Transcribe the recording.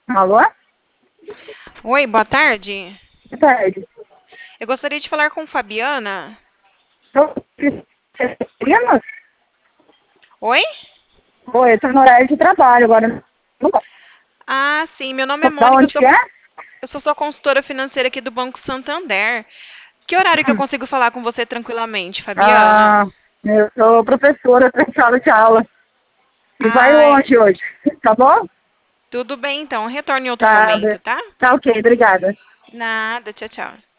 Alô? Oi, boa tarde. Boa tarde. Eu gostaria de falar com Fabiana. Tô Cristiana? Oi? Oi, eu tô no horário de trabalho agora. Não posso. Ah, sim, meu nome é Da Mônica, onde que é? eu sou sua consultora financeira aqui do Banco Santander. Que horário que eu Hum. consigo falar com você tranquilamente, Fabiana? Ah, eu sou professora em sala de aula. E vai Ai, longe hoje, tá bom? tudo bem então, retorne em outro Tá, momento, tá? tá ok, obrigada. Nada, tchau, tchau.